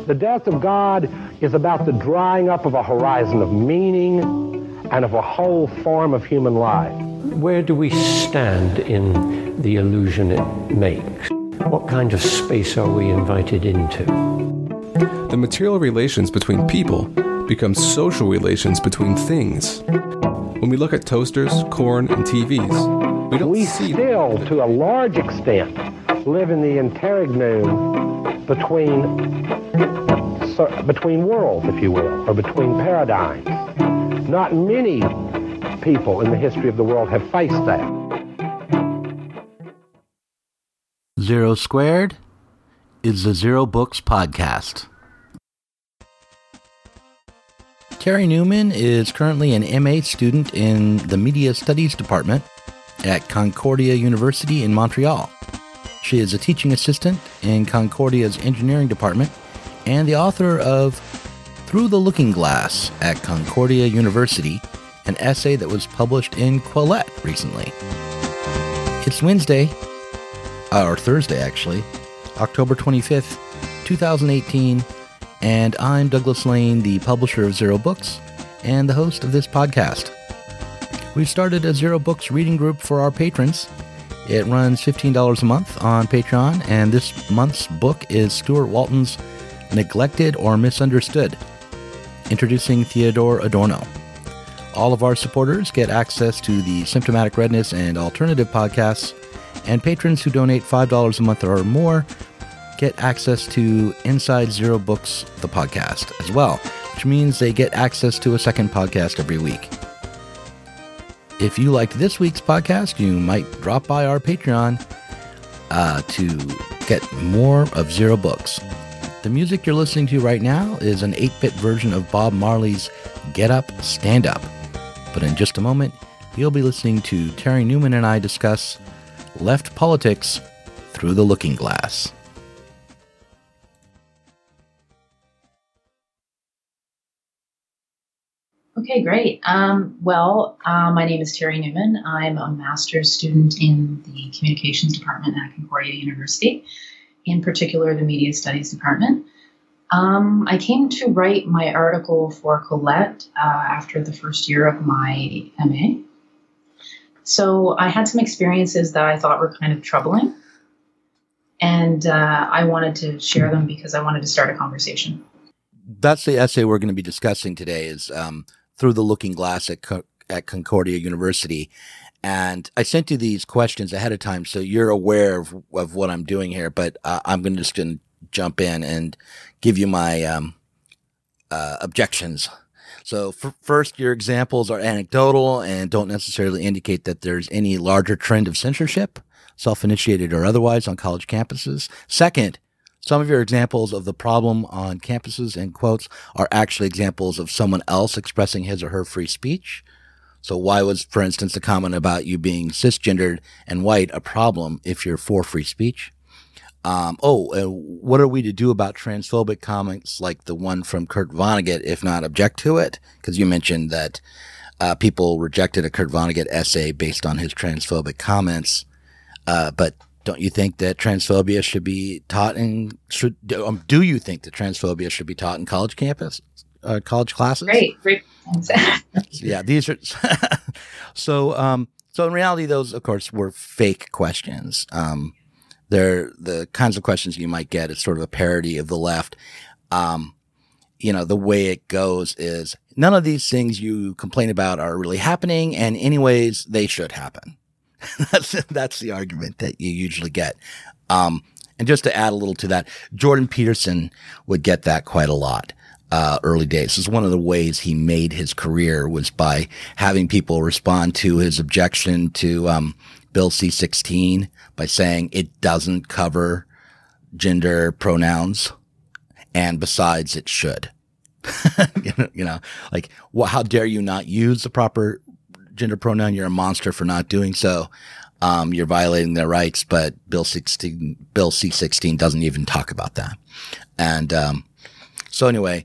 The death of God is about the drying up of a horizon of meaning and of a whole form of human life. Where do we stand in the illusion it makes? What kind of space are we invited into? The material relations between people become social relations between things. When we look at toasters, corn, and TVs, we still, to a large extent, live in the interregnum between worlds, if you will, or between paradigms. Not many people in the history of the world have faced that. Zero Squared is the Zero Books podcast. Terry Newman is currently an MA student in the Media Studies Department at Concordia University in Montreal. She is a teaching assistant in Concordia's engineering department and the author of Through the Looking Glass at Concordia University, an essay that was published in Quillette recently. It's Thursday actually, October 25th, 2018, and I'm Douglas Lane, the publisher of Zero Books and the host of this podcast. We've started a Zero Books reading group for our patrons. It runs $15 a month on Patreon, and this month's book is Stuart Walton's Neglected or Misunderstood, Introducing Theodore Adorno. All of our supporters get access to the Symptomatic Redness and Alternative podcasts, and patrons who donate $5 a month or more get access to Inside Zero Books, the podcast, as well, which means they get access to a second podcast every week. If you liked this week's podcast, you might drop by our Patreon to get more of Zero Books. The music you're listening to right now is an 8-bit version of Bob Marley's Get Up, Stand Up. But in just a moment, you'll be listening to Terry Newman and I discuss Left Politics Through the Looking Glass. Okay, great. My name is Terry Newman. I'm a master's student in the Communications Department at Concordia University, in particular the Media Studies Department. I came to write my article for Quillette after the first year of my MA. So I had some experiences that I thought were kind of troubling, and I wanted to share them because I wanted to start a conversation. That's the essay we're going to be discussing today is Through the Looking Glass at Concordia University. And I sent you these questions ahead of time, so you're aware of what I'm doing here, but I'm going to jump in and give you my objections. So first, your examples are anecdotal and don't necessarily indicate that there's any larger trend of censorship, self-initiated or otherwise, on college campuses. Second, some of your examples of the problem on campuses and quotes are actually examples of someone else expressing his or her free speech. So why was, for instance, the comment about you being cisgendered and white a problem if you're for free speech? What are we to do about transphobic comments like the one from Kurt Vonnegut, if not object to it? Because you mentioned that people rejected a Kurt Vonnegut essay based on his transphobic comments. But don't you think that transphobia should be taught do you think that transphobia should be taught in college classes? Great. Yeah, these are so in reality, those of course were fake questions. They're the kinds of questions you might get. It's sort of a parody of the left. The way it goes is none of these things you complain about are really happening, and anyways, they should happen. That's the argument that you usually get. And just to add a little to that, Jordan Peterson would get that quite a lot. Early days. This is one of the ways he made his career was by having people respond to his objection to Bill C-16 by saying it doesn't cover gender pronouns, and besides, it should. How dare you not use the proper gender pronoun? You're a monster for not doing so. You're violating their rights, but Bill C-16 doesn't even talk about that. And so anyway.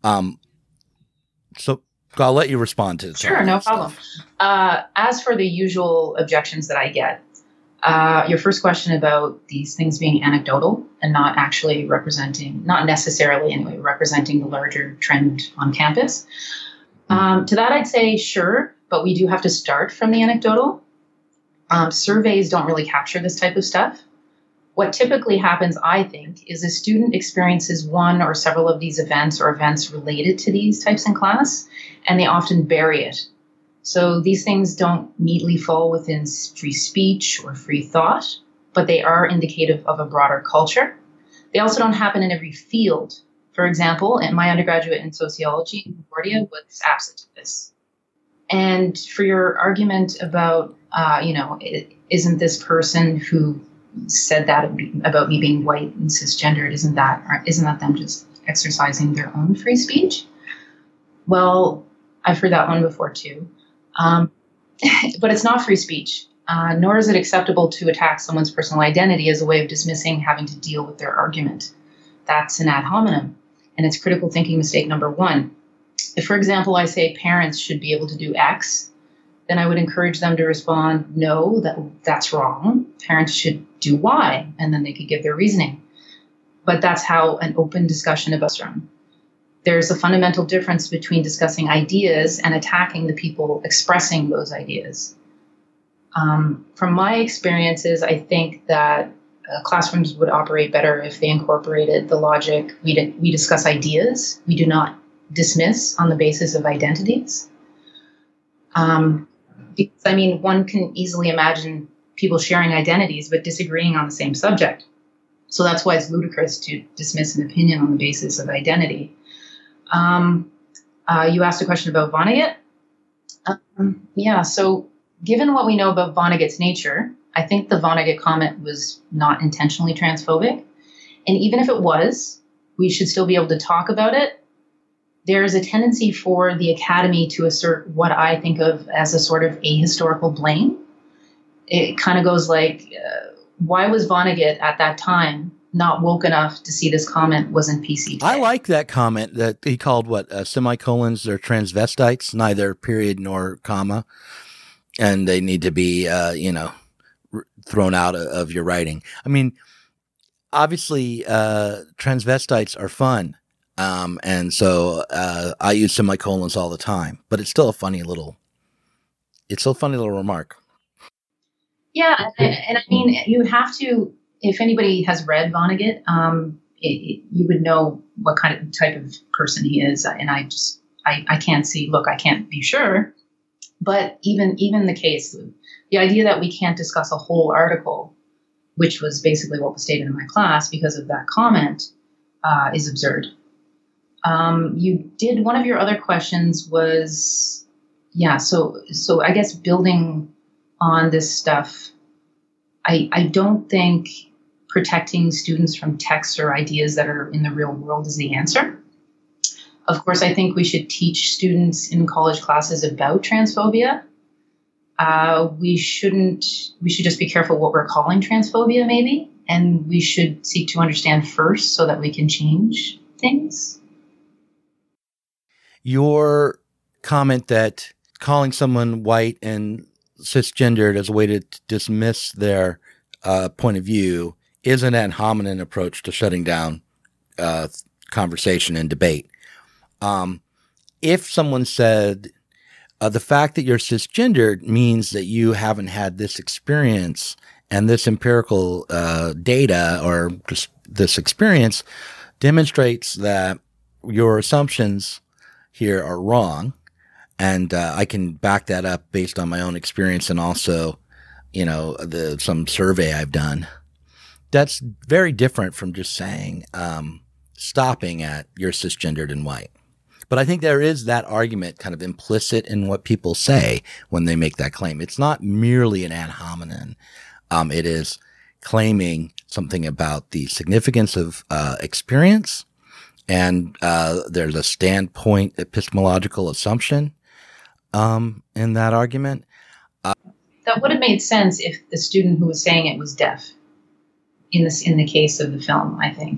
So I'll let you respond to this. Sure, no problem. As for the usual objections that I get, Your first question about these things being anecdotal and not actually not necessarily anyway, representing the larger trend on campus. To that, I'd say sure, but we do have to start from the anecdotal. Surveys don't really capture this type of stuff. What typically happens, I think, is a student experiences one or several of these events or events related to these types in class, and they often bury it. So these things don't neatly fall within free speech or free thought, but they are indicative of a broader culture. They also don't happen in every field. For example, in my undergraduate in sociology in Concordia was absent of this. And for your argument about, isn't this person who said that about me being white and cisgendered, isn't that them just exercising their own free speech? Well, I've heard that one before too. But it's not free speech, nor is it acceptable to attack someone's personal identity as a way of dismissing having to deal with their argument. That's an ad hominem, and it's critical thinking mistake number one. If, for example, I say parents should be able to do X, then I would encourage them to respond, no, that's wrong. Parents should do Y, and then they could give their reasoning. But that's how an open discussion about is run. There's a fundamental difference between discussing ideas and attacking the people expressing those ideas. From my experiences, I think that classrooms would operate better if they incorporated the logic. We discuss ideas. We do not dismiss on the basis of identities. Because, one can easily imagine people sharing identities but disagreeing on the same subject. So that's why it's ludicrous to dismiss an opinion on the basis of identity. You asked a question about Vonnegut. So given what we know about Vonnegut's nature, I think the Vonnegut comment was not intentionally transphobic. And even if it was, we should still be able to talk about it. There's a tendency for the academy to assert what I think of as a sort of ahistorical blame. It kind of goes like, why was Vonnegut at that time not woke enough to see this comment wasn't PC? I like that comment that he called semicolons, they're transvestites, neither period nor comma, and they need to be, thrown out of your writing. Obviously, transvestites are fun. And so I use semicolons all the time, but it's still a funny little remark. Yeah. And you have to, if anybody has read Vonnegut, you would know what kind of type of person he is. And I can't I can't be sure, but even the case, the idea that we can't discuss a whole article, which was basically what was stated in my class because of that comment, is absurd. One of your other questions was, so I guess building on this stuff, I don't think protecting students from texts or ideas that are in the real world is the answer. Of course, I think we should teach students in college classes about transphobia. We should just be careful what we're calling transphobia maybe, and we should seek to understand first so that we can change things. Your comment that calling someone white and cisgendered as a way to dismiss their point of view is an ad hominem approach to shutting down conversation and debate. If someone said the fact that you're cisgendered means that you haven't had this experience and this empirical data or just this experience demonstrates that your assumptions here are wrong, and I can back that up based on my own experience and also, some survey I've done. That's very different from just saying, stopping at you're cisgendered and white. But I think there is that argument kind of implicit in what people say when they make that claim. It's not merely an ad hominem. It is claiming something about the significance of experience. And there's a standpoint epistemological assumption in that argument. That would have made sense if the student who was saying it was deaf. In the case of the film, I think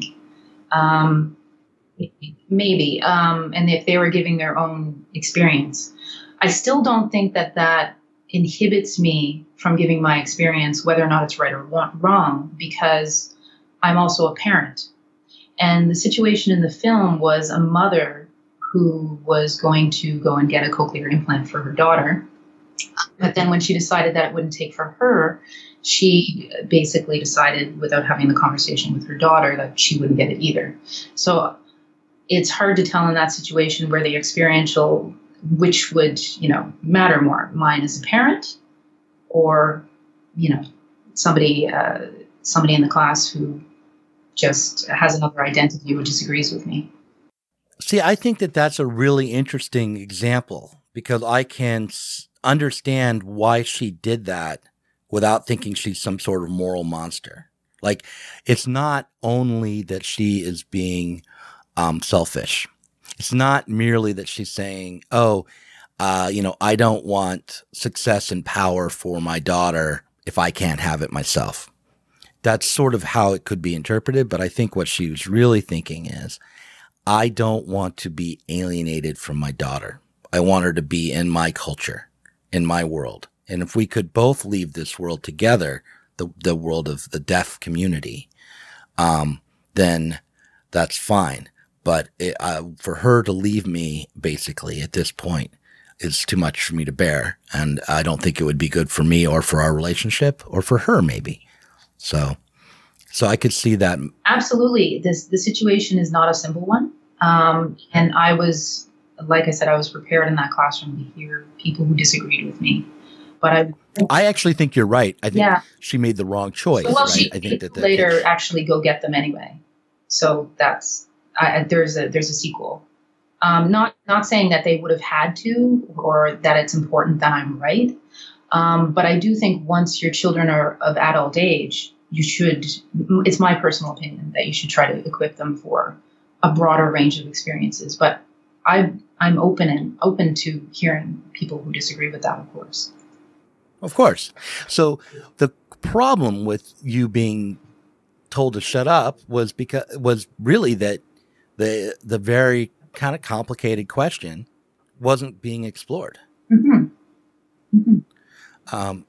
maybe, and if they were giving their own experience, I still don't think that inhibits me from giving my experience, whether or not it's right or wrong, because I'm also a parent. And the situation in the film was a mother who was going to go and get a cochlear implant for her daughter. But then when she decided that it wouldn't take for her, she basically decided, without having the conversation with her daughter, that she wouldn't get it either. So it's hard to tell in that situation where the experiential, which would, matter more, mine as a parent or, somebody in the class who just has another identity or disagrees with me. See, I think that that's a really interesting example because I can understand why she did that without thinking she's some sort of moral monster. Like, it's not only that she is being selfish. It's not merely that she's saying, I don't want success and power for my daughter if I can't have it myself. That's sort of how it could be interpreted. But I think what she was really thinking is, I don't want to be alienated from my daughter. I want her to be in my culture, in my world. And if we could both leave this world together, the world of the deaf community, then that's fine. But for her to leave me, basically, at this point, is too much for me to bear. And I don't think it would be good for me or for our relationship or for her, maybe. So I could see that. Absolutely. The situation is not a simple one. And I was, like I said, I was prepared in that classroom to hear people who disagreed with me. But I actually think you're right. I think she made the wrong choice. Well, right? she I think that later actually go get them anyway. So that's there's a sequel. Not saying that they would have had to or that it's important that I'm right. But I do think once your children are of adult age, you should. It's my personal opinion that you should try to equip them for a broader range of experiences. But I'm open to hearing people who disagree with that, of course. Of course. So the problem with you being told to shut up was really that the very kind of complicated question wasn't being explored. Mm-hmm. Mm-hmm.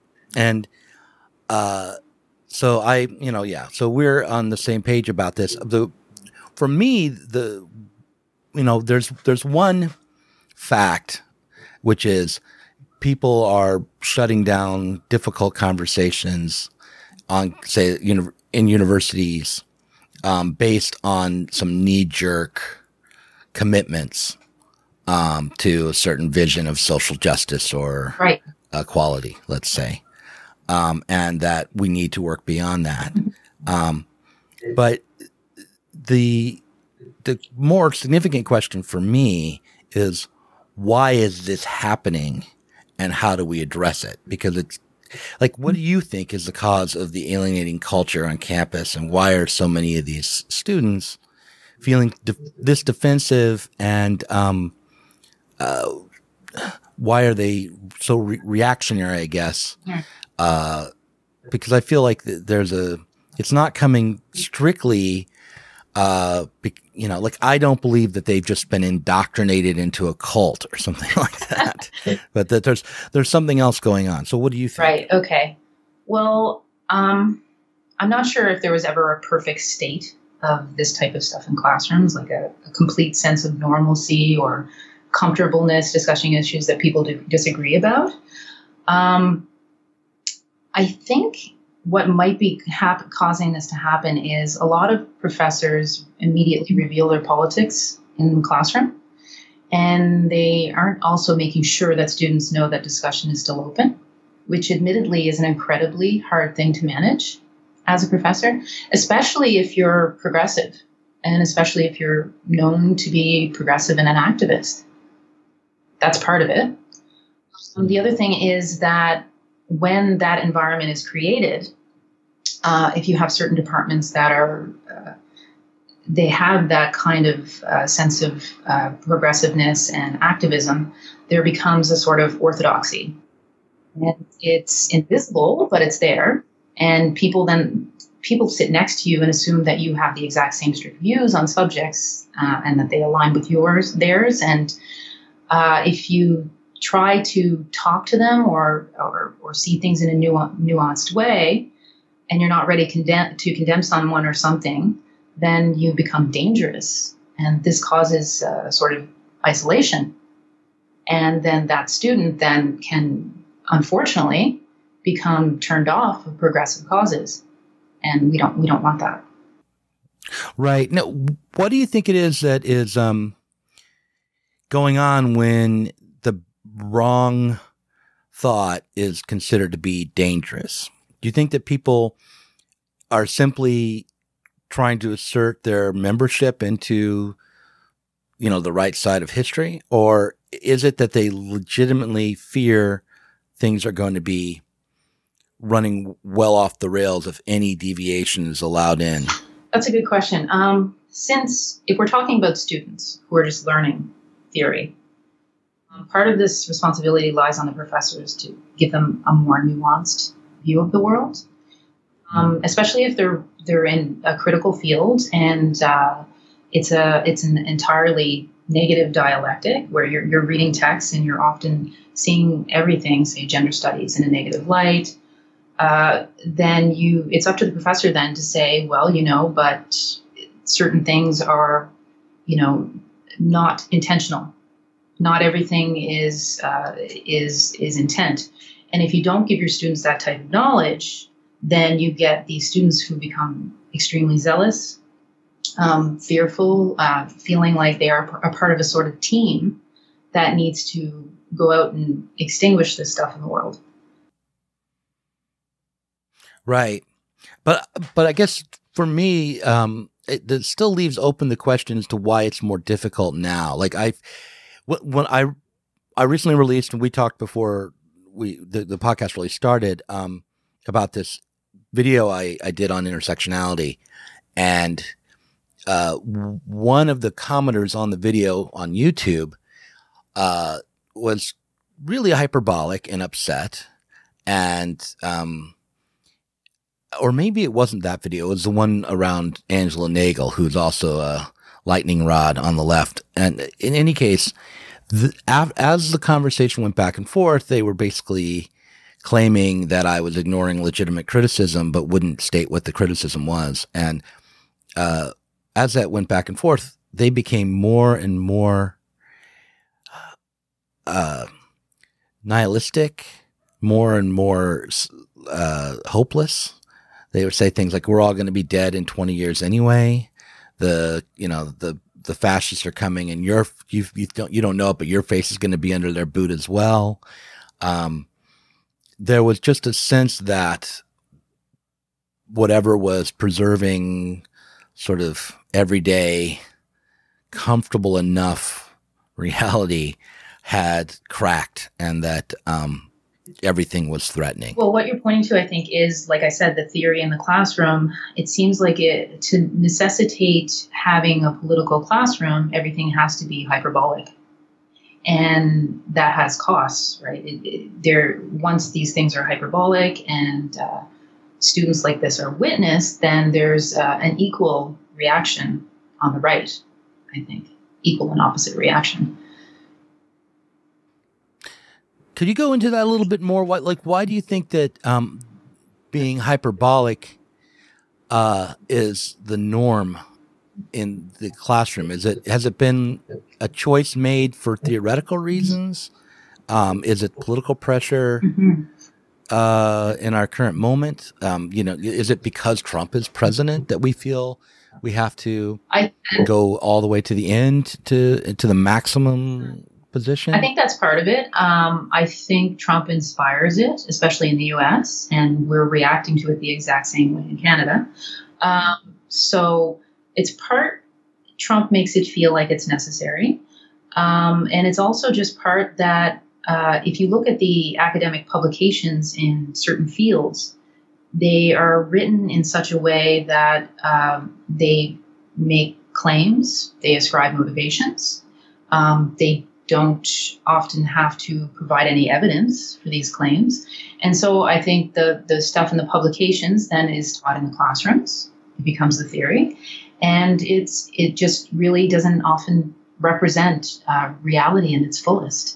So we're on the same page about this. For me, there's one fact, which is people are shutting down difficult conversations on, say, in universities, based on some knee-jerk commitments to a certain vision of social justice or equality, let's say, and that we need to work beyond that. But the more significant question for me is, why is this happening and how do we address it? Because it's like, what do you think is the cause of the alienating culture on campus, and why are so many of these students feeling this defensive, and why are they so reactionary, I guess? Yeah. Because I feel like it's not coming strictly, I don't believe that they've just been indoctrinated into a cult or something like that, but that there's something else going on. So what do you think? Right. Okay. Well, I'm not sure if there was ever a perfect state of this type of stuff in classrooms, like a complete sense of normalcy or comfortableness discussing issues that people disagree about. I think what might be causing this to happen is a lot of professors immediately reveal their politics in the classroom, and they aren't also making sure that students know that discussion is still open, which admittedly is an incredibly hard thing to manage as a professor, especially if you're progressive, and especially if you're known to be progressive and an activist. That's part of it. The other thing is that when that environment is created, if you have certain departments that are, they have that kind of sense of progressiveness and activism, there becomes a sort of orthodoxy. And it's invisible, but it's there. And people sit next to you and assume that you have the exact same strict views on subjects, and that they align with theirs. And if you try to talk to them or see things in a nuanced way, and you're not ready to condemn someone or something, then you become dangerous. And this causes sort of isolation. And then that student then can, unfortunately, become turned off of progressive causes. And we don't want that. Right. Now, what do you think it is that is going on when the wrong thought is considered to be dangerous? Do you think that people are simply trying to assert their membership into, the right side of history? Or is it that they legitimately fear things are going to be running well off the rails if any deviation is allowed in? That's a good question. Since if we're talking about students who are just learning theory, part of this responsibility lies on the professors to give them a more nuanced view of the world, especially if they're in a critical field and it's an entirely negative dialectic where you're reading texts and you're often seeing everything, say gender studies, in a negative light. Then it's up to the professor then to say, well, but certain things are, not intentional. Not everything is intent. And if you don't give your students that type of knowledge, then you get these students who become extremely zealous, fearful, feeling like they are a part of a sort of team that needs to go out and extinguish this stuff in the world. Right. But I guess for me, it still leaves open the question as to why it's more difficult now. Like when I recently released, and we talked before the podcast really started, about this video I did on intersectionality. And one of the commenters on the video on YouTube was really hyperbolic and upset. And or maybe it wasn't that video. It was the one around Angela Nagel, who's also a lightning rod on the left. And in any case, as the conversation went back and forth, they were basically claiming that I was ignoring legitimate criticism, but wouldn't state what the criticism was. And as that went back and forth, they became more and more nihilistic, more and more hopeless. They would say things like, "We're all going to be dead in 20 years anyway. The fascists are coming, and you don't know it, but your face is going to be under their boot as well." There was just a sense that whatever was preserving sort of everyday, comfortable enough reality had cracked, and that everything was threatening. Well, what you're pointing to, I think, is, like I said, the theory in the classroom. It seems like to necessitate having a political classroom, everything has to be hyperbolic. And that has costs, right? Once these things are hyperbolic and students like this are witnessed, then there's an equal reaction on the right, I think. Equal and opposite reaction. Could you go into that a little bit more? Why do you think that being hyperbolic is the norm in the classroom? Has it been a choice made for theoretical reasons? Is it political pressure in our current moment? Is it because Trump is president that we feel we have to go all the way to the end to the maximum position? I think that's part of it. I think Trump inspires it, especially in the U.S., and we're reacting to it the exact same way in Canada. So it's part Trump makes it feel like it's necessary. And it's also just part that if you look at the academic publications in certain fields, they are written in such a way that they make claims, they ascribe motivations, they don't often have to provide any evidence for these claims. And so I think the stuff in the publications then is taught in the classrooms. It becomes the theory. And it just really doesn't often represent reality in its fullest.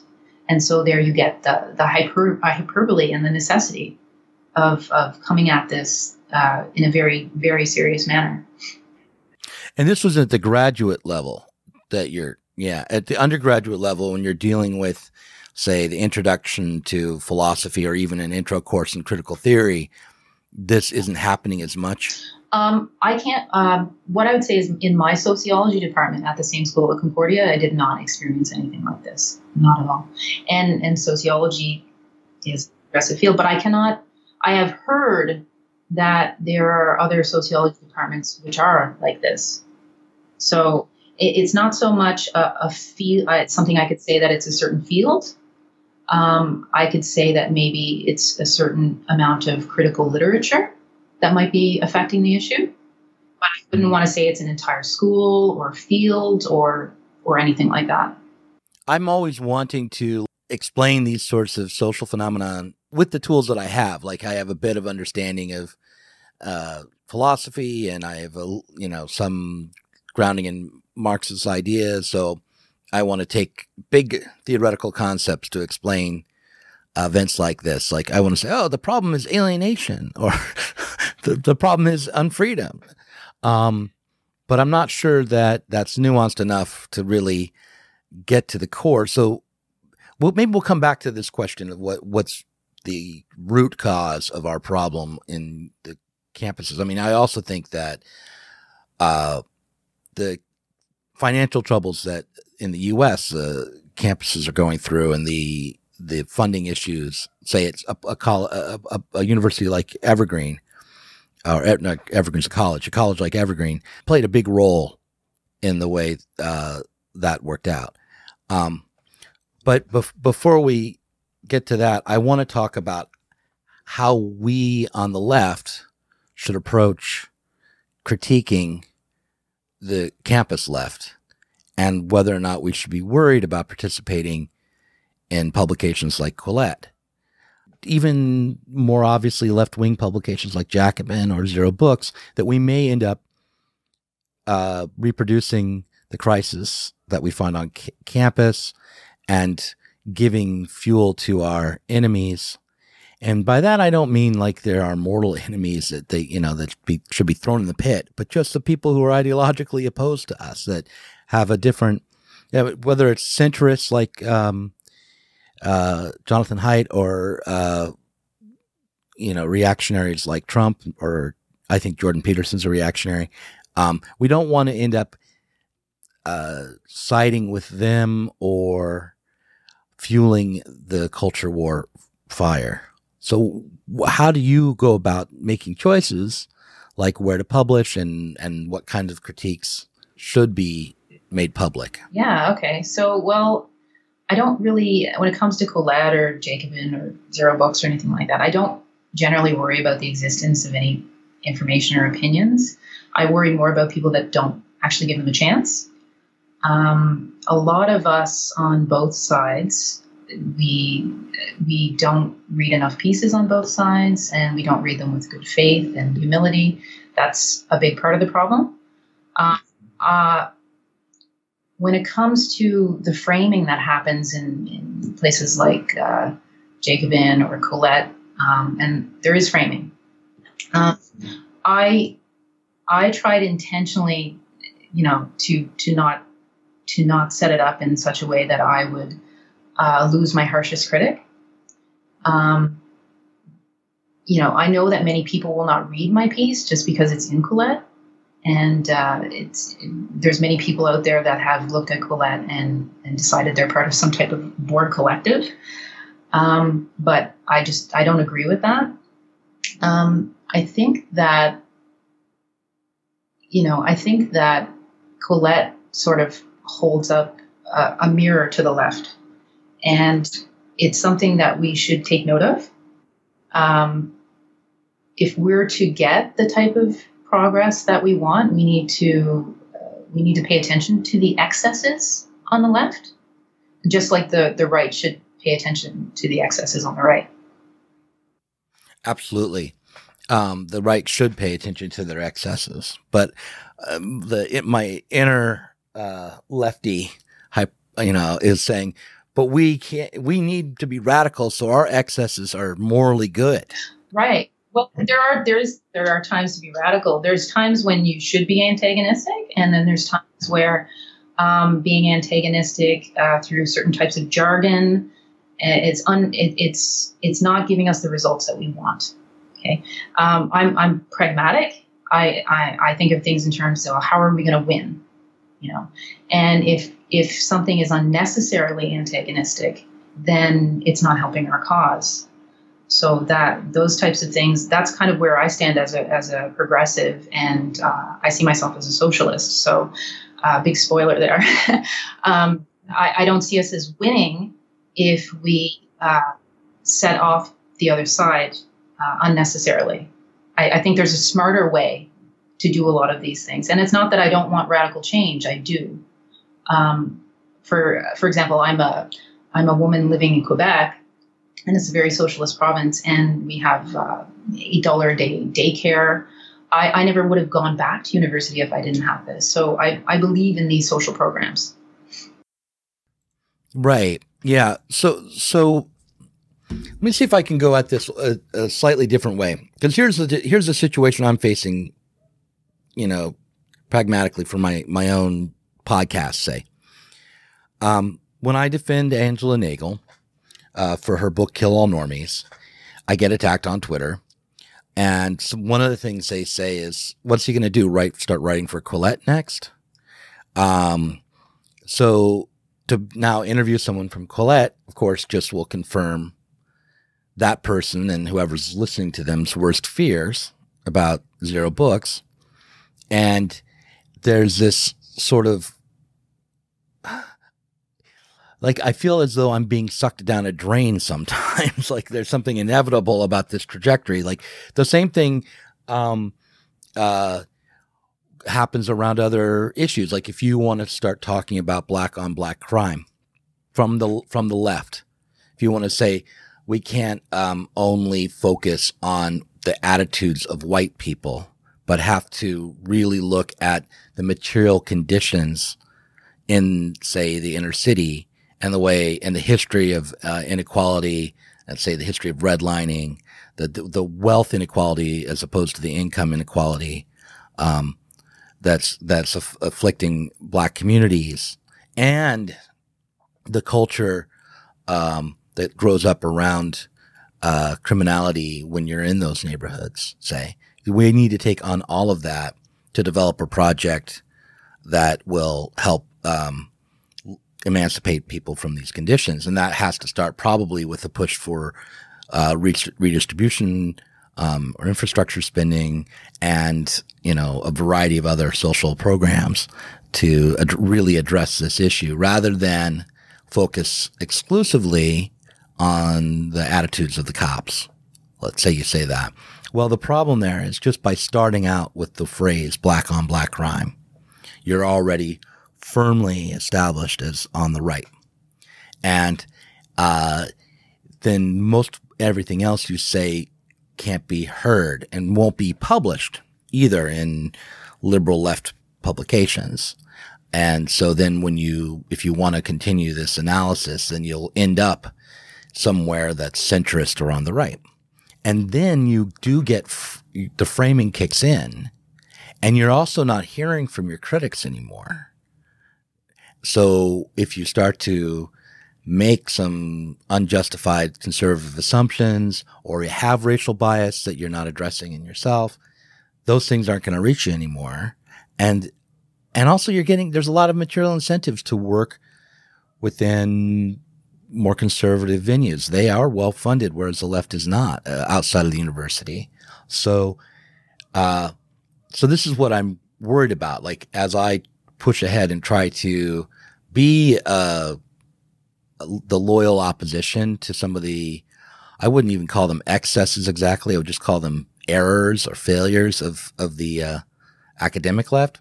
And so there you get the hyperbole and the necessity of coming at this in a very, very serious manner. And this was at the graduate level that at the undergraduate level, when you're dealing with, say, the introduction to philosophy or even an intro course in critical theory, this isn't happening as much? I can't, what I would say is in my sociology department at the same school at Concordia, I did not experience anything like this. Not at all. And sociology is a progressive field, but I have heard that there are other sociology departments which are like this. So it's not so much a field, it's something I could say that it's a certain field. I could say that maybe it's a certain amount of critical literature that might be affecting the issue. But I wouldn't want to say it's an entire school or field or anything like that. I'm always wanting to explain these sorts of social phenomenon with the tools that I have. Like I have a bit of understanding of philosophy, and I have some grounding in Marxist ideas. So I want to take big theoretical concepts to explain events like this. Like I want to say, oh, the problem is alienation, or the problem is unfreedom. But I'm not sure that that's nuanced enough to really get to the core. So maybe we'll come back to this question of what's the root cause of our problem in the campuses. I mean, I also think that the financial troubles that in the U.S. Campuses are going through, and the funding issues, say it's a university like Evergreen, or not Evergreen's a college like Evergreen, played a big role in the way that worked out. But before we get to that, I want to talk about how we on the left should approach critiquing the campus left, and whether or not we should be worried about participating in publications like Quillette. Even more obviously left-wing publications like Jacobin or Zero Books, that we may end up reproducing the crisis that we find on campus and giving fuel to our enemies. And by that, I don't mean like there are mortal enemies that should be thrown in the pit, but just the people who are ideologically opposed to us, that have a different, whether it's centrists like Jonathan Haidt, or reactionaries like Trump, or I think Jordan Peterson's a reactionary. We don't want to end up siding with them or fueling the culture war fire. So how do you go about making choices like where to publish and what kind of critiques should be made public? Yeah, okay. So, well, I don't really, when it comes to Quillette or Jacobin or Zero Books or anything like that, I don't generally worry about the existence of any information or opinions. I worry more about people that don't actually give them a chance. A lot of us on both sides, we don't read enough pieces on both sides, and we don't read them with good faith and humility. That's a big part of the problem. When it comes to the framing that happens in places like Jacobin or Quillette, and there is framing, I tried intentionally, to not set it up in such a way that I would lose my harshest critic. I know that many people will not read my piece just because it's in Quillette. And there's many people out there that have looked at Quillette and decided they're part of some type of board collective. But I don't agree with that. I think that Quillette sort of holds up a mirror to the left, and it's something that we should take note of. If we're to get the type of progress that we want, we need to pay attention to the excesses on the left, just like the right should pay attention to the excesses on the right. Absolutely. The right should pay attention to their excesses, but my inner lefty, is saying, but we need to be radical so our excesses are morally good. Right. Well, there are times to be radical. There's times when you should be antagonistic, and then there's times where being antagonistic through certain types of jargon, it's not giving us the results that we want. Okay, I'm pragmatic. I think of things in terms of how are we going to win, and if something is unnecessarily antagonistic, then it's not helping our cause. So those types of things, that's kind of where I stand as a progressive, and I see myself as a socialist. So big spoiler there. I don't see us as winning if we set off the other side unnecessarily. I think there's a smarter way to do a lot of these things. And it's not that I don't want radical change. I do. For example, I'm a woman living in Quebec, and it's a very socialist province, and we have $8 a day daycare. I never would have gone back to university if I didn't have this. So I believe in these social programs. Right. Yeah. So let me see if I can go at this a slightly different way. Because here's the situation I'm facing, pragmatically for my own podcast, say. When I defend Angela Nagle for her book, Kill All Normies, I get attacked on Twitter. And so one of the things they say is, what's he going to do? Start writing for Quillette next? So to now interview someone from Quillette, of course, just will confirm that person and whoever's listening to them's worst fears about Zero Books. And there's this sort of, I feel as though I'm being sucked down a drain sometimes. Like there's something inevitable about this trajectory. Like the same thing happens around other issues. Like if you want to start talking about black on black crime from the left, if you want to say we can't only focus on the attitudes of white people, but have to really look at the material conditions in, say, the inner city, and the way and the history of inequality, and say the history of redlining, the wealth inequality as opposed to the income inequality that's afflicting black communities, and the culture that grows up around criminality when you're in those neighborhoods. Say we need to take on all of that to develop a project that will help emancipate people from these conditions. And that has to start probably with a push for redistribution or infrastructure spending and, a variety of other social programs to really address this issue rather than focus exclusively on the attitudes of the cops. Let's say you say that. Well, the problem there is just by starting out with the phrase black on black crime, you're already firmly established as on the right. And then most everything else you say can't be heard and won't be published either in liberal left publications. And so then if you want to continue this analysis, then you'll end up somewhere that's centrist or on the right. And then you do get the framing kicks in, and you're also not hearing from your critics anymore. So if you start to make some unjustified conservative assumptions, or you have racial bias that you're not addressing in yourself, those things aren't going to reach you anymore. And also there's a lot of material incentives to work within more conservative venues. They are well funded, whereas the left is not outside of the university. So this is what I'm worried about. Like as I push ahead and try to be the loyal opposition to some of the, I wouldn't even call them excesses exactly. I would just call them errors or failures of the academic left.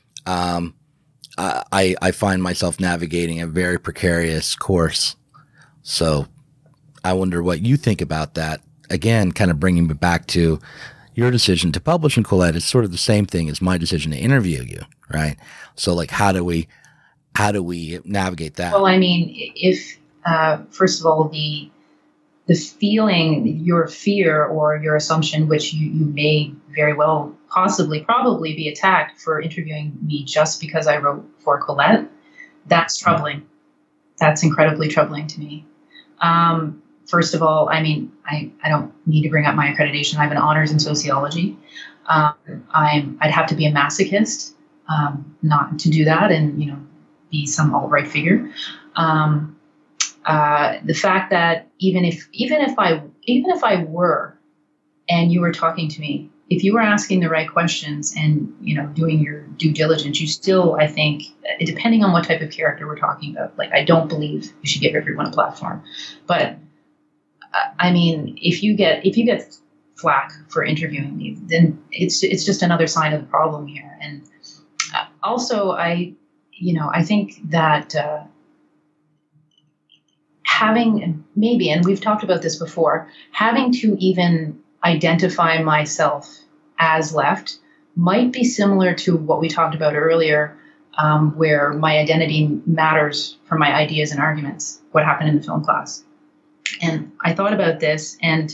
I find myself navigating a very precarious course. So I wonder what you think about that. Again, kind of bringing me back to your decision to publish in Quillette is sort of the same thing as my decision to interview you, right? So like, how do we navigate that? Well, I mean, if first of all, the feeling, your fear or your assumption, which you may very well probably be attacked for interviewing me just because I wrote for Colette, that's troubling. That's incredibly troubling to me. First of all, I mean, I don't need to bring up my accreditation. I have an honors in sociology. I'd have to be a masochist not to do that and, be some alt-right figure. The fact that even if I were, and you were talking to me, if you were asking the right questions and doing your due diligence, you still, I think, depending on what type of character we're talking about, like I don't believe you should give everyone a platform, but I mean, if you get flack for interviewing me, then it's just another sign of the problem here. And also, I think that. Having maybe, and we've talked about this before, having to even identify myself as left might be similar to what we talked about earlier, where my identity matters for my ideas and arguments, what happened in the film class. And I thought about this, and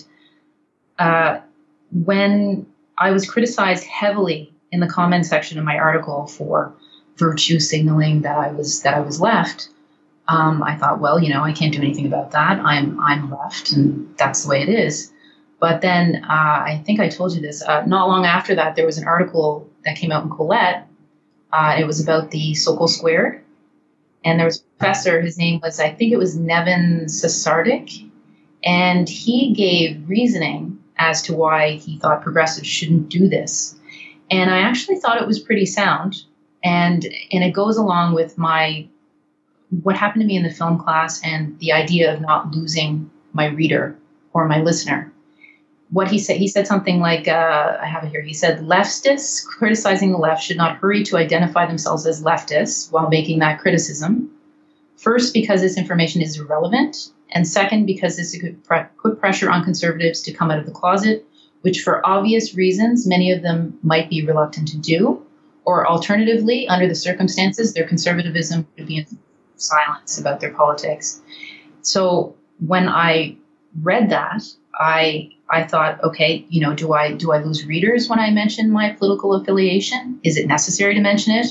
when I was criticized heavily in the comment section of my article for virtue signaling that I was left, I thought, well, I can't do anything about that. I'm left, and that's the way it is. But then I think I told you this. Not long after that, there was an article that came out in Colette. It was about the Sokol Squared, and there was a professor. His name was, I think it was Nevin Sasardik, and he gave reasoning as to why he thought progressives shouldn't do this. And I actually thought it was pretty sound, and it goes along with what happened to me in the film class and the idea of not losing my reader or my listener. What he said something like, I have it here. He said, leftists criticizing the left should not hurry to identify themselves as leftists while making that criticism. First, because this information is irrelevant. And second, because this could put pressure on conservatives to come out of the closet, which for obvious reasons, many of them might be reluctant to do. Or alternatively, under the circumstances, their conservatism would be in silence about their politics. So when I read that, I thought, okay, do I lose readers when I mention my political affiliation? Is it necessary to mention it?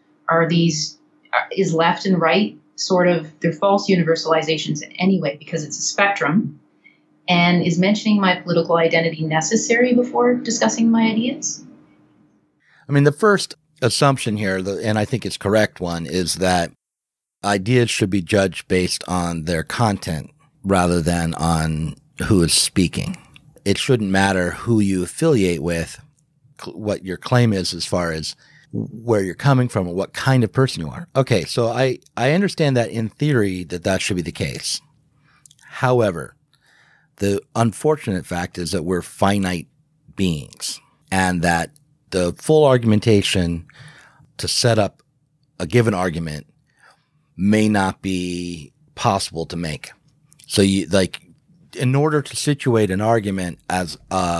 Is left and right sort of, they're false universalizations anyway, because it's a spectrum? And is mentioning my political identity necessary before discussing my ideas? I mean, the first assumption here, and I think it's correct one, is that ideas should be judged based on their content rather than on who is speaking. It shouldn't matter who you affiliate with, what your claim is as far as where you're coming from and what kind of person you are. Okay, so I understand that in theory that should be the case. However, the unfortunate fact is that we're finite beings, and that the full argumentation to set up a given argument may not be possible to make. So in order to situate an argument as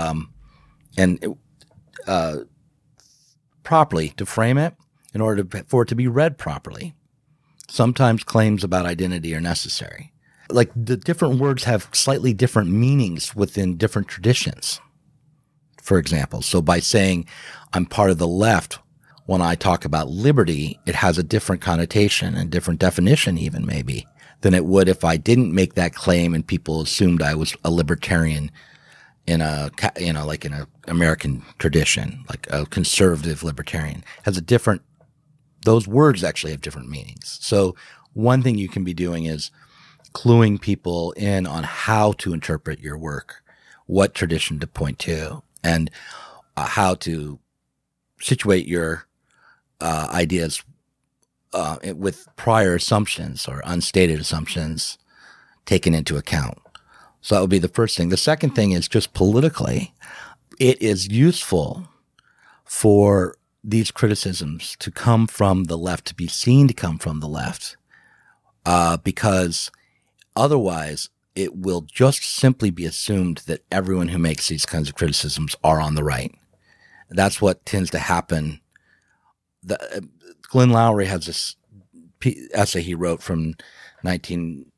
properly, to frame it, in order for it to be read properly, sometimes claims about identity are necessary. Like, the different words have slightly different meanings within different traditions, for example. So by saying I'm part of the left, when I talk about liberty, it has a different connotation and different definition even maybe than it would if I didn't make that claim and people assumed I was a libertarian in like in an American tradition, like a conservative libertarian. Those words actually have different meanings. So one thing you can be doing is cluing people in on how to interpret your work, what tradition to point to, and how to situate your ideas with prior assumptions or unstated assumptions taken into account. So that would be the first thing. The second thing is just politically, it is useful for these criticisms to come from the left, to be seen to come from the left, because otherwise it will just simply be assumed that everyone who makes these kinds of criticisms are on the right. That's what tends to happen. Glenn Loury has this essay he wrote from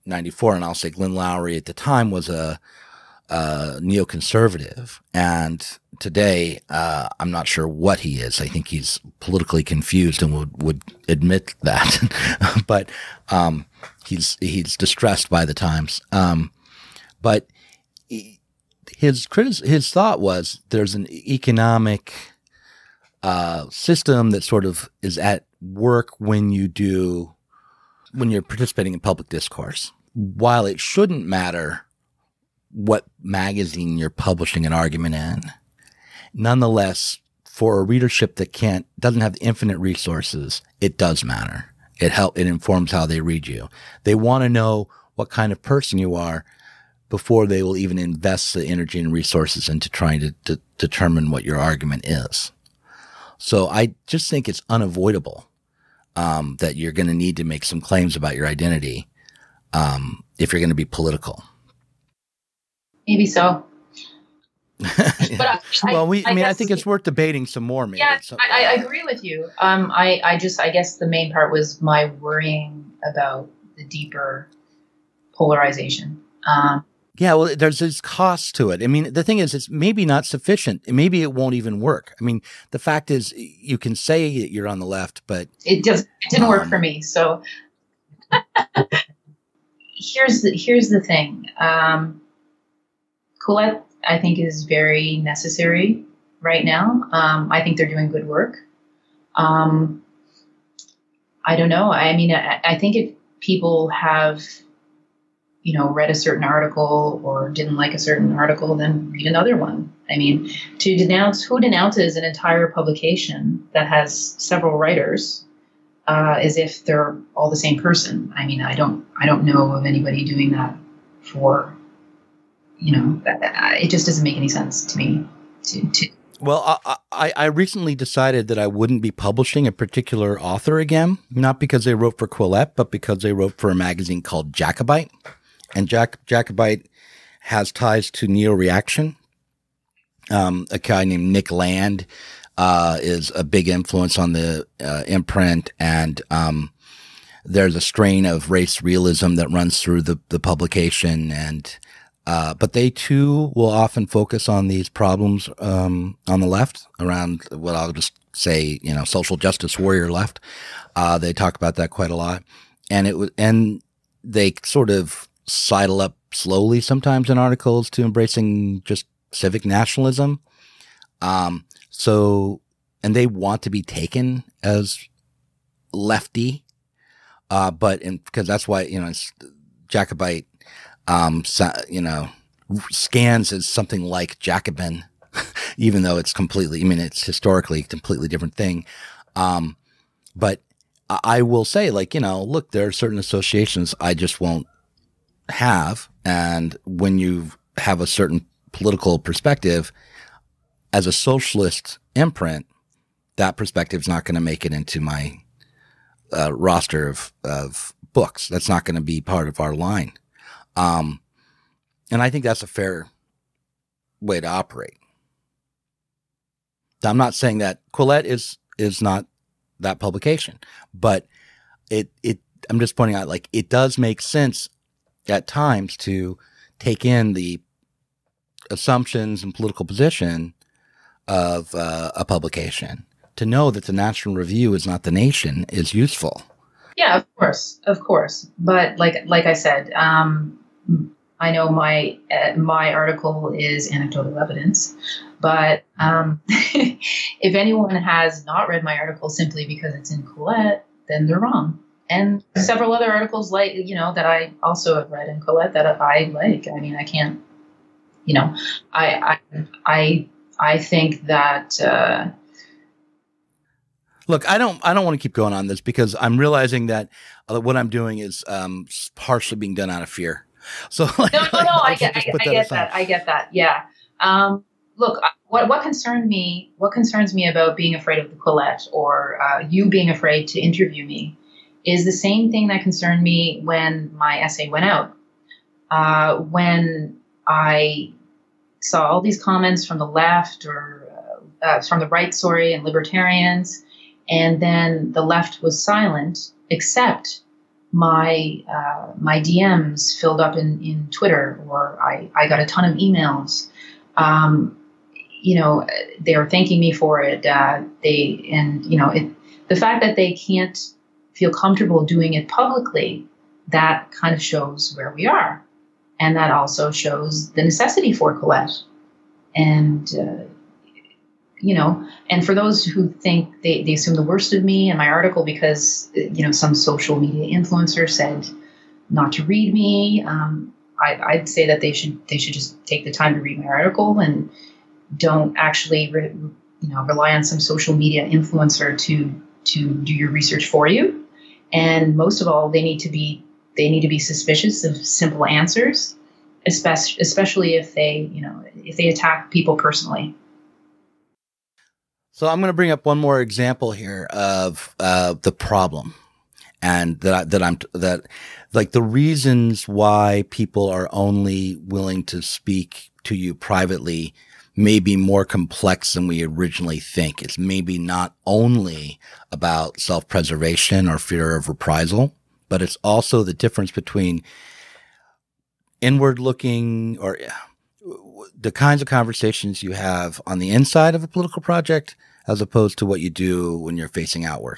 1994, and I'll say Glenn Loury at the time was a neoconservative, and today I'm not sure what he is. I think he's politically confused and would admit that, but he's distressed by the times. But his thought was there's an economic system that sort of is at work when you're participating in public discourse. While it shouldn't matter what magazine you're publishing an argument in, nonetheless, for a readership that doesn't have infinite resources, it does matter. It informs how they read you. They want to know what kind of person you are before they will even invest the energy and resources into trying to determine what your argument is. So I just think it's unavoidable that you're going to need to make some claims about your identity if you're going to be political. Maybe so. But I think it's worth debating some more. Maybe. Yeah, I agree with you. I guess the main part was my worrying about the deeper polarization. Yeah, well, there's this cost to it. I mean, the thing is, it's maybe not sufficient. Maybe it won't even work. I mean, the fact is, you can say that you're on the left, but it didn't work for me. So here's the thing. Quillette, I think, is very necessary right now. I think they're doing good work. I don't know. I mean, I think if people have, read a certain article or didn't like a certain article, then read another one. I mean, who denounces an entire publication that has several writers as if they're all the same person? I mean, I don't know of anybody doing that for, it just doesn't make any sense to me. Well, I recently decided that I wouldn't be publishing a particular author again, not because they wrote for Quillette, but because they wrote for a magazine called Jacobite. And Jacobite has ties to Neo-Reaction. A guy named Nick Land is a big influence on the imprint, and there's a strain of race realism that runs through the publication. And but they too will often focus on these problems on the left, around what I'll just say, social justice warrior left. They talk about that quite a lot, and they sort of sidle up slowly sometimes in articles to embracing just civic nationalism. And they want to be taken as lefty, because that's why, Jacobite, scans as something like Jacobin, even though it's it's historically a completely different thing. But I will say, look, there are certain associations I just won't have. And when you have a certain political perspective as a socialist imprint, that perspective is not going to make it into my roster of books. That's not going to be part of our line. And I think that's a fair way to operate. I'm not saying that Quillette is not that publication, but I'm just pointing out, it does make sense at times to take in the assumptions and political position of a publication. To know that the National Review is not the Nation is useful. Yeah, of course. But like I said, I know my article is anecdotal evidence, but if anyone has not read my article simply because it's in Quillette, then they're wrong. And several other articles that I also have read in Quillette that I like. I mean, I can't, I think that. Look, I don't want to keep going on this because I'm realizing that what I'm doing is partially being done out of fear. So no, I get that. Yeah. Look, what concerns me about being afraid of the Quillette or you being afraid to interview me is the same thing that concerned me when my essay went out. When I saw all these comments from the left or from the right, and libertarians, and then the left was silent, except my DMs filled up in Twitter, or I got a ton of emails. They were thanking me for it. The fact that they can't feel comfortable doing it publicly, that kind of shows where we are. And that also shows the necessity for Colette. And, and for those who think they assume the worst of me and my article because, some social media influencer said not to read me, I'd say that they should just take the time to read my article and don't actually, rely on some social media influencer to do your research for you. And most of all, they need to be suspicious of simple answers, especially if they attack people personally. So I'm going to bring up one more example here of the problem, and that the reasons why people are only willing to speak to you privately may be more complex than we originally think. It's maybe not only about self-preservation or fear of reprisal, but it's also the difference between inward-looking or the kinds of conversations you have on the inside of a political project as opposed to what you do when you're facing outward.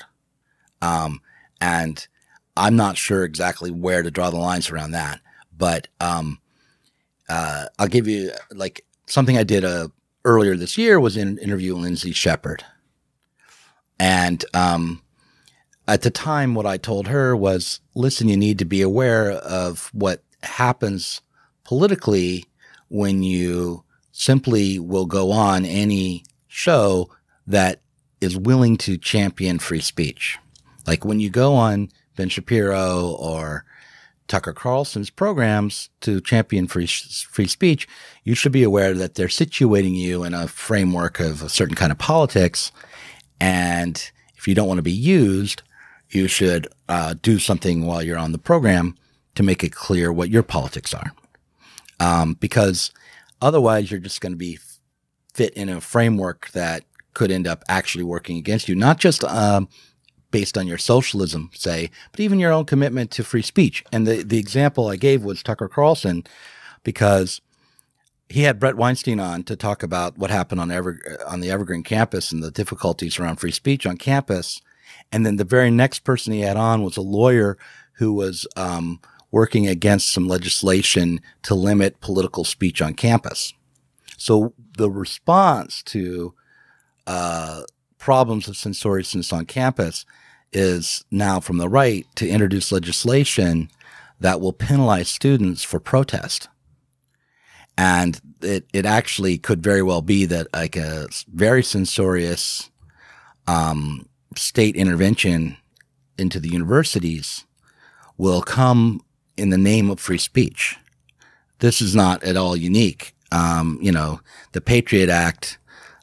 And I'm not sure exactly where to draw the lines around that, but I'll give you something I did earlier this year was in an interview with Lindsay Shepherd. And at the time, what I told her was, listen, you need to be aware of what happens politically when you simply will go on any show that is willing to champion free speech. Like when you go on Ben Shapiro or Tucker Carlson's programs to champion free speech, you should be aware that they're situating you in a framework of a certain kind of politics. And if you don't want to be used, you should do something while you're on the program to make it clear what your politics are. Because otherwise you're just going to be fit in a framework that could end up actually working against you, not just based on your socialism, say, but even your own commitment to free speech. And the example I gave was Tucker Carlson, because he had Brett Weinstein on to talk about what happened on the Evergreen campus and the difficulties around free speech on campus. And then the very next person he had on was a lawyer who was working against some legislation to limit political speech on campus. So the response to problems of censoriousness on campus is now from the right to introduce legislation that will penalize students for protest. And it actually could very well be that like a very censorious state intervention into the universities will come in the name of free speech. This is not at all unique. The Patriot Act,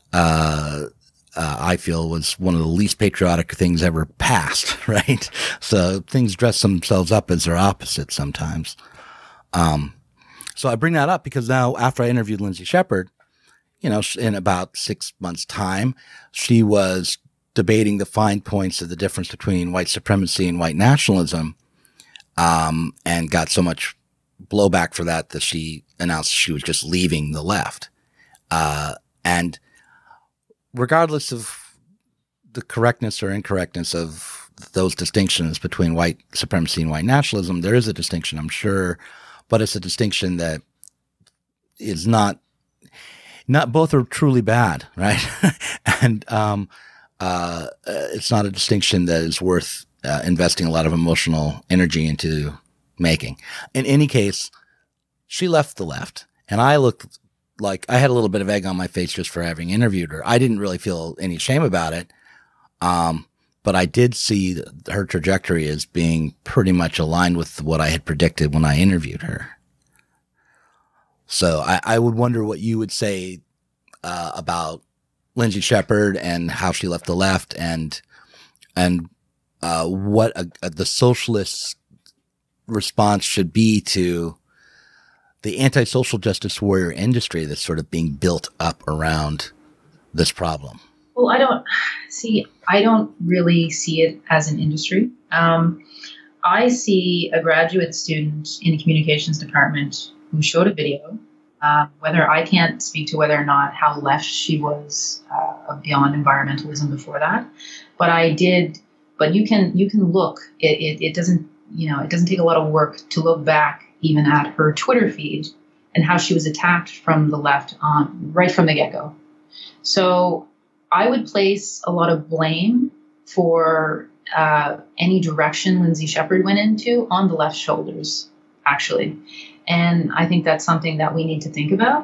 I feel, was one of the least patriotic things ever passed, right? So things dress themselves up as their opposite sometimes. So I bring that up because now after I interviewed Lindsay Shepherd, in about 6 months' time, she was debating the fine points of the difference between white supremacy and white nationalism, and got so much blowback for that she announced she was just leaving the left. And regardless of the correctness or incorrectness of those distinctions between white supremacy and white nationalism, there is a distinction, I'm sure, but it's a distinction that is not both are truly bad, right? And it's not a distinction that is worth investing a lot of emotional energy into making. In any case, she left the left, and I looked like I had a little bit of egg on my face just for having interviewed her. I didn't really feel any shame about it. But I did see her trajectory as being pretty much aligned with what I had predicted when I interviewed her. So I would wonder what you would say about Lindsay Shepherd and how she left the left, and what the socialist response should be to the anti-social justice warrior industry that's sort of being built up around this problem. Well, I don't really see it as an industry. I see a graduate student in the communications department who showed a video. Whether I can't speak to whether or not how left she was beyond environmentalism before that, but I did. But you can look. It doesn't it doesn't take a lot of work to look back even at her Twitter feed and how she was attacked from the left on right from the get-go. So I would place a lot of blame for any direction Lindsay Shepherd went into on the left's shoulders, actually. And I think that's something that we need to think about.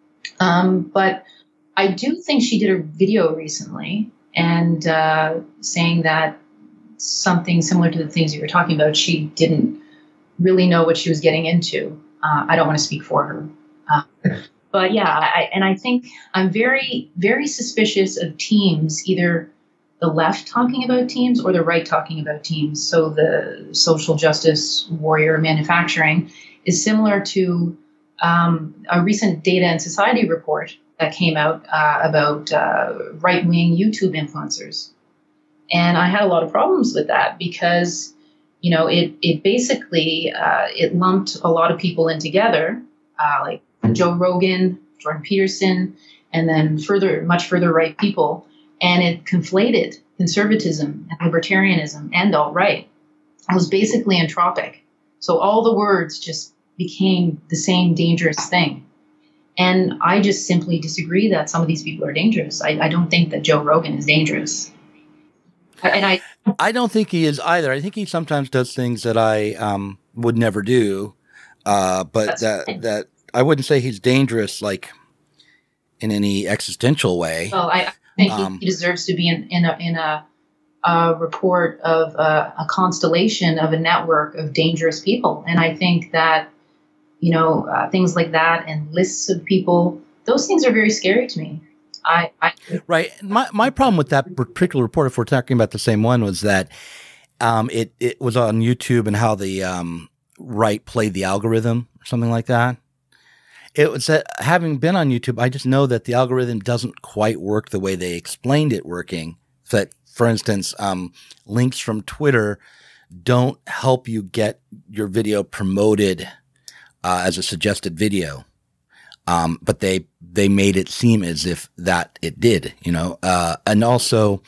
But I do think she did a video recently and saying that something similar to the things you were talking about, she didn't really know what she was getting into. I don't want to speak for her. But yeah, I think I'm very, very suspicious of teams, either the left talking about teams or the right talking about teams. So the social justice warrior manufacturing is similar to a recent Data and Society report that came out about right-wing YouTube influencers. And I had a lot of problems with that because, it basically, it lumped a lot of people in together, like Joe Rogan, Jordan Peterson, and then much further right people. And it conflated conservatism and libertarianism and alt-right. It was basically entropic. So all the words just became the same dangerous thing. And I just simply disagree that some of these people are dangerous. I don't think that Joe Rogan is dangerous. And I don't think he is either. I think he sometimes does things that I would never do. But that I wouldn't say he's dangerous, like in any existential way. Well, I think he deserves to be in a report of a constellation of a network of dangerous people. And I think that, things like that and lists of people, those things are very scary to me. Right. My problem with that particular report, if we're talking about the same one, was that it was on YouTube and how the right played the algorithm or something like that. It was that, having been on YouTube, I just know that the algorithm doesn't quite work the way they explained it working. That, for instance, links from Twitter don't help you get your video promoted as a suggested video. But they made it seem as if that it did, and also,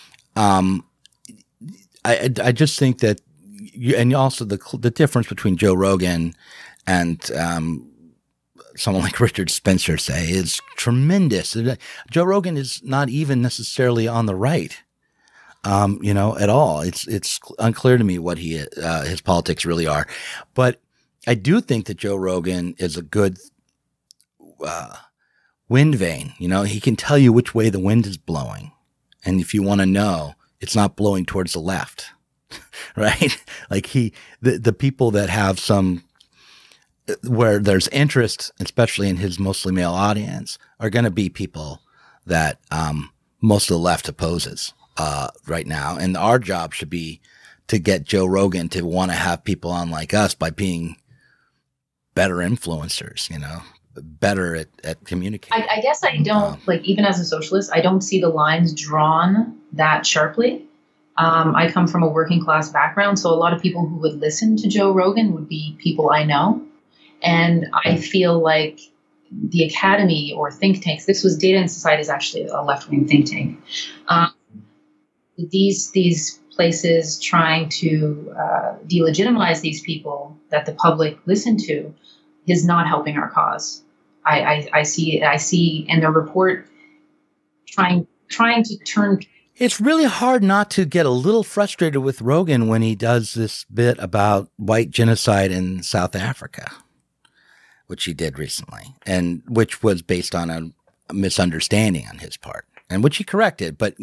I just think that and also the difference between Joe Rogan and, someone like Richard Spencer, say, is tremendous. Joe Rogan is not even necessarily on the right, at all. It's unclear to me what his politics really are, but I do think that Joe Rogan is a good wind vane. He can tell you which way the wind is blowing. And if you want to know, it's not blowing towards the left, right? Like the people that have where there's interest, especially in his mostly male audience, are going to be people that most of the left opposes right now. And our job should be to get Joe Rogan to want to have people on like us by being better influencers, better at communicating. I guess I don't, even as a socialist, I don't see the lines drawn that sharply. I come from a working class background, so a lot of people who would listen to Joe Rogan would be people I know. And I feel like the Academy or think tanks, this was Data and Society is actually a left-wing think tank. These places trying to delegitimize these people that the public listen to is not helping our cause. I see in the report trying to turn. It's really hard not to get a little frustrated with Rogan when he does this bit about white genocide in South Africa, which he did recently, and which was based on a misunderstanding on his part, and which he corrected. But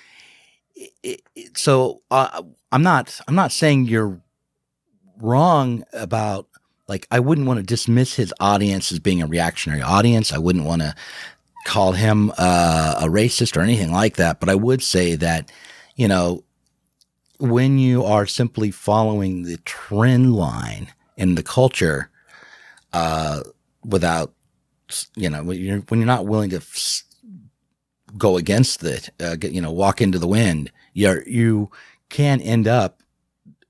so I'm not saying you're wrong about. Like, I wouldn't want to dismiss his audience as being a reactionary audience. I wouldn't want to call him a racist or anything like that. But I would say that, when you are simply following the trend line in the culture, without, when you're not willing to go against it, walk into the wind, you can end up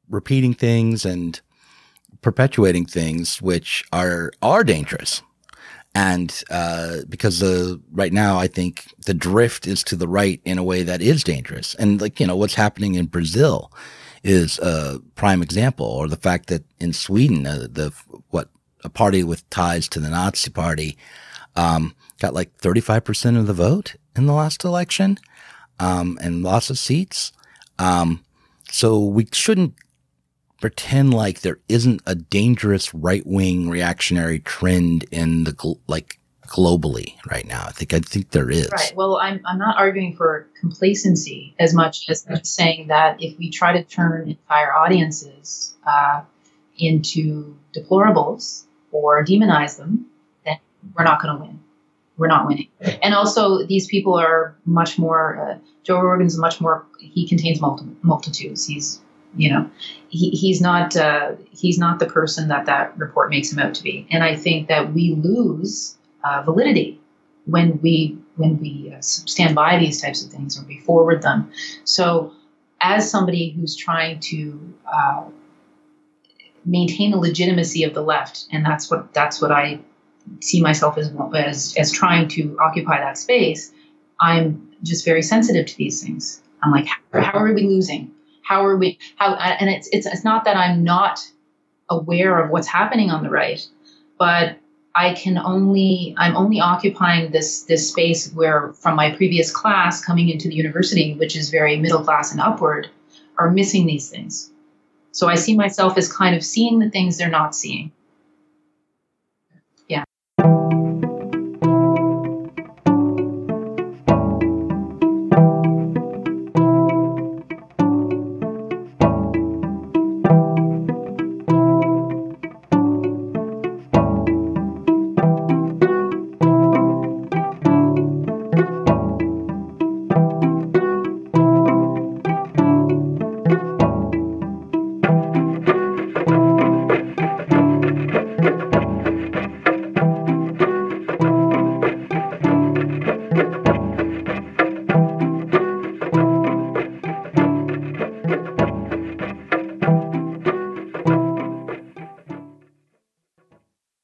repeating things and perpetuating things which are dangerous. And because right now, I think the drift is to the right in a way that is dangerous. And like, what's happening in Brazil is a prime example, or the fact that in Sweden, a party with ties to the Nazi party got like 35% of the vote in the last election, and lots of seats. So we shouldn't pretend like there isn't a dangerous right-wing reactionary trend in the globally right now. I think there is. Right. Well, I'm not arguing for complacency as much as I'm saying that if we try to turn entire audiences into deplorables or demonize them, then we're not going to win. We're not winning. And also, these people are much more. Joe Rogan's much more. He contains multitudes. He's he's not the person that report makes him out to be. And I think that we lose validity when we stand by these types of things or we forward them. So as somebody who's trying to maintain the legitimacy of the left, and that's what I see myself as trying to occupy that space, I'm just very sensitive to these things. I'm like, how are we losing? And it's not that I'm not aware of what's happening on the right, but I'm only occupying this space where, from my previous class coming into the university, which is very middle class and upward, are missing these things. So I see myself as kind of seeing the things they're not seeing.